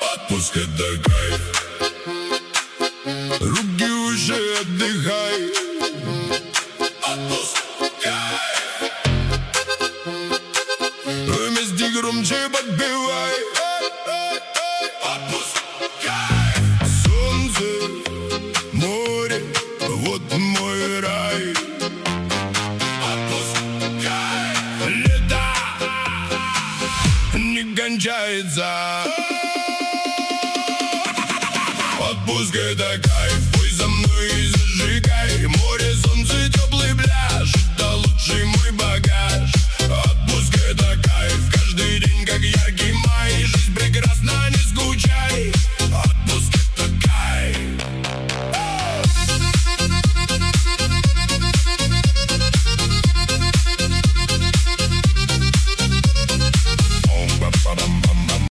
Отпуск это кайф. Руки выше, отдыхай. Отпуск, кайф. Вместе громче подпевай. Отпуск, кайф. Солнце, море, вот мой рай. Отпуск, кайф. Лето не кончается. Отпуск это кайф. Пой за мной и зажигай. Море, солнце, теплый пляж. Это лучший мой.